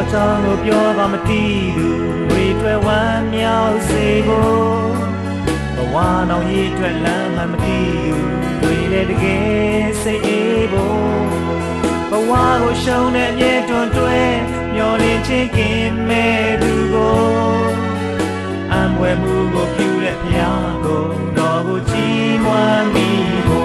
ကြောင့်ကိုပြောပါမတည်သူတွေတွေ့ဝမ်းမြောက်စေဖို့ဘဝနောင်ရည်အတွက်လမ်းမှမတည်သူတွေလည်းတကယ်စိတ်အေးဖို့ဘဝကိုရှုံးတဲ့အမြဲတွန်းတွဲမျောလင်းချင်းကင်းမဲ့သူကိုအံွယ်မှုကိုပြုတဲ့ဘုရားကိုတော်ကိုချီးမွမ်းမိဖို့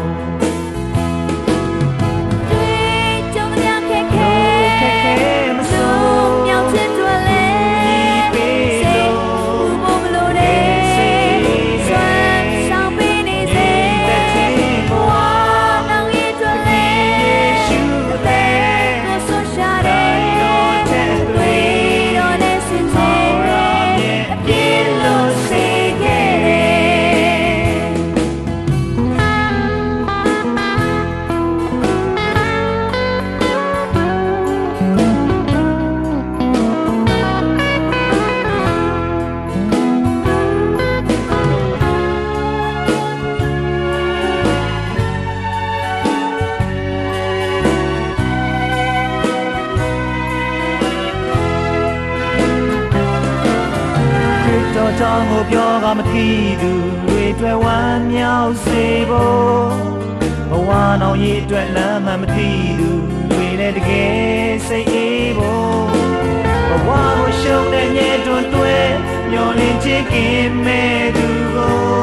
ကြောင့်ကိုပြောကမသိသူတွေတွေ့ဝမ်းမြောက်စေဖို့ဘဝနောင်ရည်အတွက်လမ်းမှမသိသူတွေလည်းတကယ်စိတ်အေးဖို့ဘဝကိုရှုံးတဲ့ညဲတွန်းတွဲမျောလင်းချစ်ခင်မဲ့သူကို